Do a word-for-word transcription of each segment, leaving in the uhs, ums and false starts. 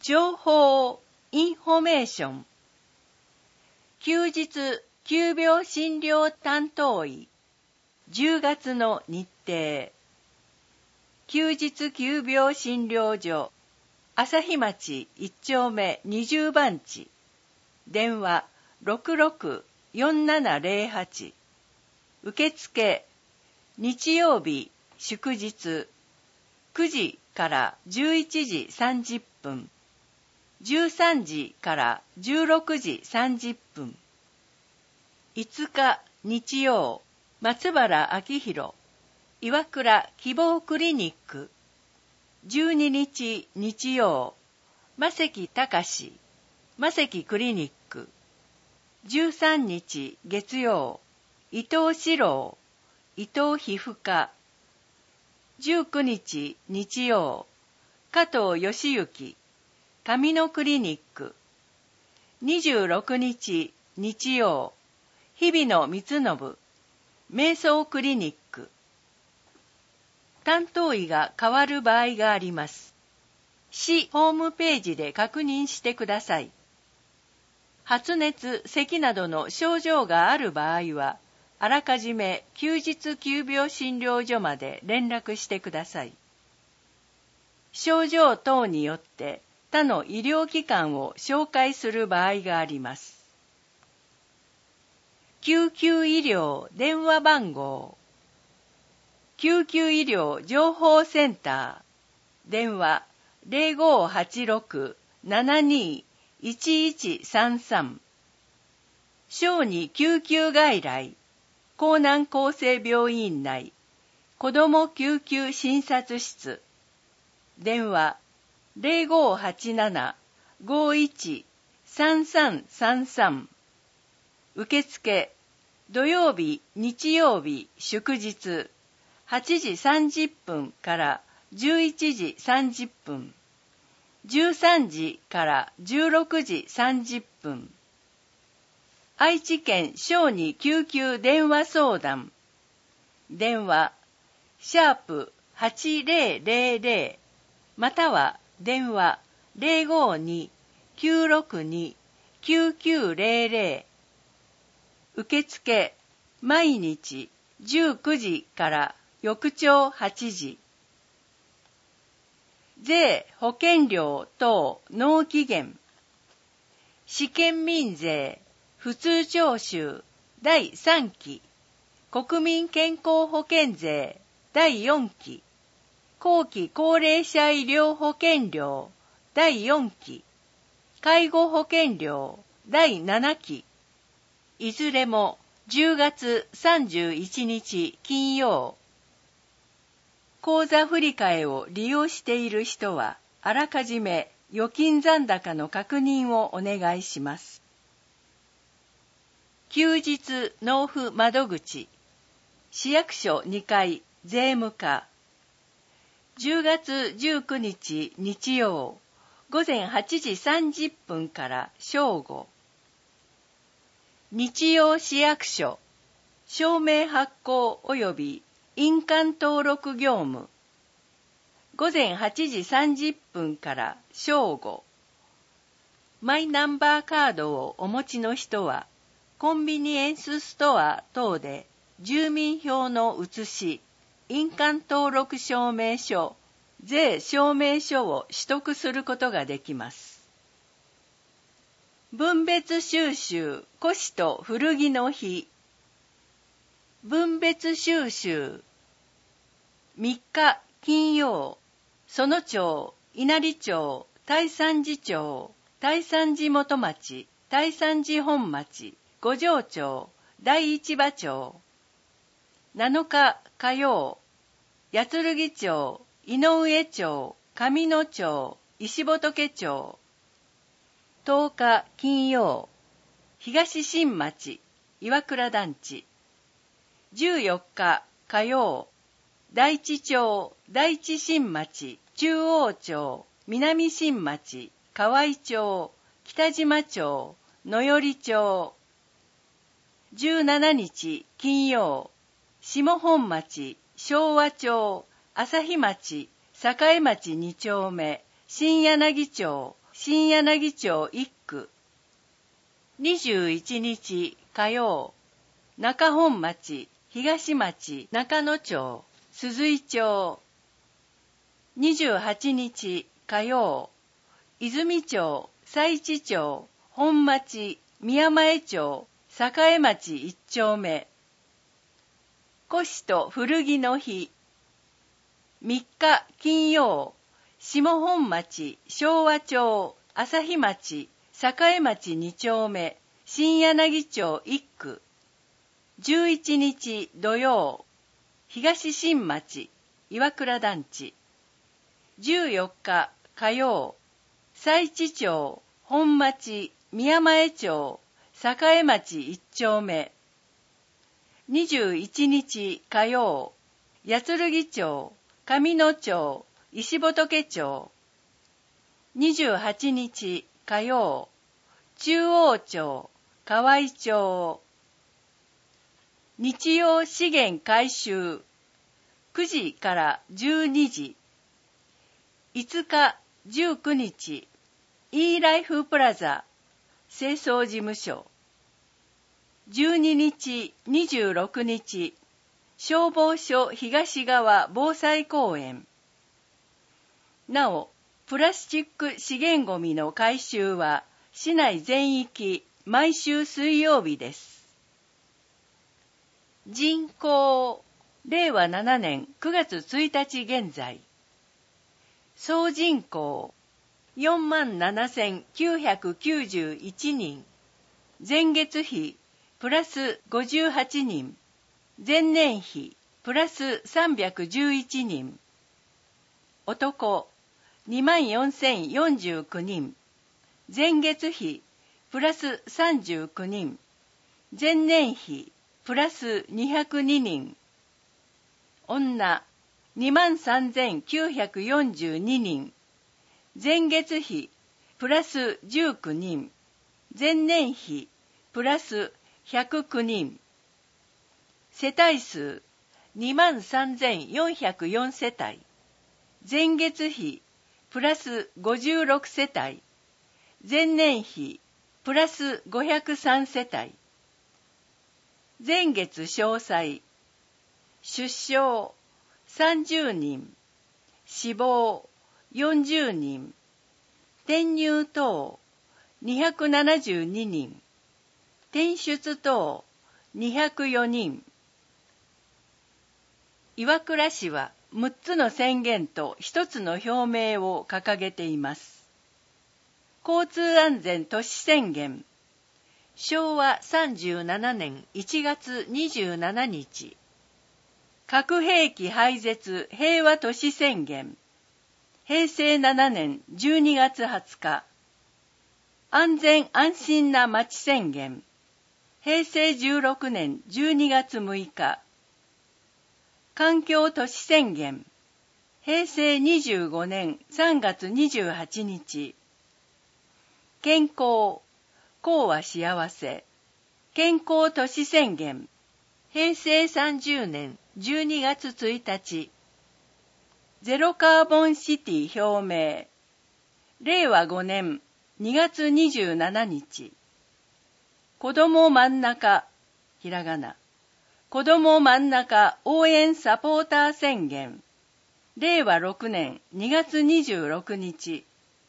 情報インフォメーション。休日急病診療担当医じゅうがつの日程。休日急病診療所朝日町いっちょうめにじゅうばんち、電話 ろくろくよんななゼロはち。受付日曜日祝日くじからじゅういちじさんじゅっぷん、じゅうさんじからじゅうろくじさんじゅっぷん。いつか日曜、松原明宏岩倉希望クリニック。じゅうににち日曜、魔石隆魔石クリニック。じゅうさんにち月曜、伊藤史郎伊藤皮膚科。じゅうくにち日曜、加藤義行髪のクリニック。にじゅうろくにち日曜、日比野光信瞑想クリニック。担当医が変わる場合があります。市ホームページで確認してください。発熱、咳などの症状がある場合は、あらかじめ休日急病診療所まで連絡してください。症状等によって他の医療機関を紹介する場合があります。救急医療電話番号。救急医療情報センター。電話 ゼロごはちろく ななにいちいちさんさん。小児救急外来。江南厚生病院内。子ども救急診察室。電話 ゼロごはちなな ごいち さんさんさんさん。受付土曜日、日曜日、祝日はちじさんじゅっぷんからじゅういちじさんじゅっぷん、じゅうさんじからじゅうろくじさんじゅっぷん。愛知県小児救急電話相談。電話シャープはちぜろぜろぜろまたは電話 ゼロごに きゅうろくに きゅうきゅうゼロゼロ。受付毎日じゅうくじから翌朝はちじ。税保険料等納期限。試験民税普通徴収だいさんき。国民健康保険税だいよんき。後期高齢者医療保険料だいよんき。介護保険料だいななき。いずれもじゅうがつさんじゅういちにち金曜。口座振替を利用している人は、あらかじめ預金残高の確認をお願いします。休日納付窓口。市役所にかい税務課。じゅうがつじゅうくにち日曜、ごぜんはちじさんじゅっぷんから正午。日曜市役所。証明発行及び印鑑登録業務。ごぜんはちじさんじゅっぷんから正午。マイナンバーカードをお持ちの人は、コンビニエンスストア等で住民票の写し、印鑑登録証明書、税証明書を取得することができます。分別収集古紙と古着の日。分別収集みっか金曜、園町、稲荷町、大山寺町、大山寺元町、大山寺本町、五条町、第一馬町。なのか火曜、八剣町、井上町、上野町、石仏町。とおか金曜、東新町、岩倉団地。じゅうよっか火曜、大地町、大地新町、中央町、南新町、河合町、北島町、野寄町。じゅうしちにち金曜、下本町、昭和町、朝日町、栄町にちょうめ、新柳町、 新柳町一区。にじゅういちにち火曜、中本町、東町、中野町、鈴井町。にじゅうはちにち火曜、泉町、佐市町、本町、宮前町、栄町一丁目。古紙と古着の日。みっか金曜、下本町、昭和町、朝日町、栄町二丁目、新柳町一区。じゅういちにち土曜、東新町、岩倉団地。じゅうよっか火曜、佐市町、本町、宮前町、栄町一丁目。にじゅういちにち火曜、八剣町、上野町、石仏町。にじゅうはちにち火曜、中央町、河合町。日曜資源回収、くじからじゅうにじ。いつかじゅうくにち、E ライフプラザ、清掃事務所。じゅうににち、にじゅうろくにち、消防署東側防災公園。なお、プラスチック資源ごみの回収は市内全域毎週水曜日です。人口、れいわななねんくがつついたち現在。総人口、よんまんななせんきゅうひゃくきゅうじゅういちにん。前月比、プラスごじゅうはちにん。前年比、プラスさんびゃくじゅういちにん。男、にまんよんせんよんじゅうきゅうにん。前月比、プラスさんじゅうきゅうにん。前年比、プラスにひゃくににん。女、にまんさんぜんきゅうひゃくよんじゅうににん。前月比、プラスじゅうきゅうにん。前年比、プラスひゃくきゅうにん。世帯数、にまんさんぜんよんひゃくよん世帯。前月比、プラスごじゅうろく世帯。前年比、プラスごひゃくさん世帯。前月詳細。出生、さんじゅうにん。死亡、よんじゅうにん。転入等、にひゃくななじゅうににん。転出等、にひゃくよにん。岩倉市はむっつの宣言とひとつの表明を掲げています。交通安全都市宣言。しょうわさんじゅうななねんいちがつにじゅうしちにち。核兵器廃絶平和都市宣言。へいせいななねんじゅうにがつはつか。安全安心な街宣言。へいせいじゅうろくねんじゅうにがつむいか。環境都市宣言。へいせいにじゅうごねんさんがつにじゅうはちにち。健康、幸は幸せ。健康都市宣言。へいせいさんじゅうねんじゅうにがつついたち。ゼロカーボンシティ表明。れいわごねんにがつにじゅうしちにち。子ども真ん中、ひらがな。子ども真ん中応援サポーター宣言。れいわろくねんにがつにじゅうろくにち。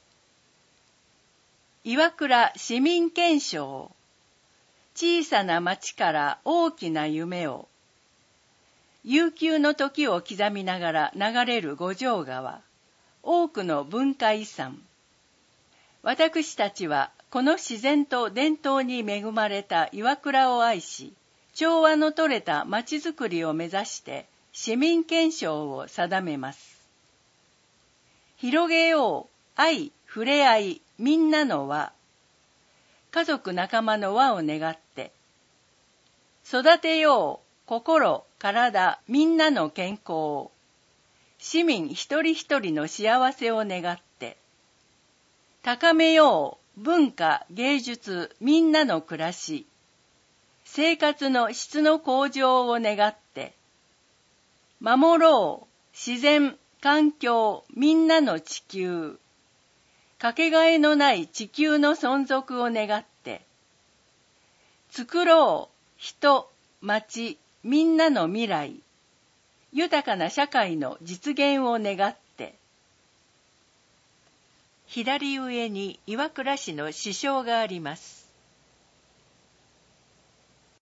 岩倉市民憲章。小さな町から大きな夢を。悠久の時を刻みながら流れる五条川。多くの文化遺産。私たちはこの自然と伝統に恵まれた岩倉を愛し、調和のとれたまちづくりを目指して市民憲章を定めます。広げよう愛、触れ合い、みんなの輪。家族仲間の輪を願って。育てよう心、体、みんなの健康。市民一人一人の幸せを願って。高めよう文化、芸術、みんなの暮らし。生活の質の向上を願って。守ろう自然、環境、みんなの地球。 かけがえのない地球の存続を願って、作ろう人、町、みんなの未来、豊かな社会の実現を願って。左上に岩倉市の市章があります。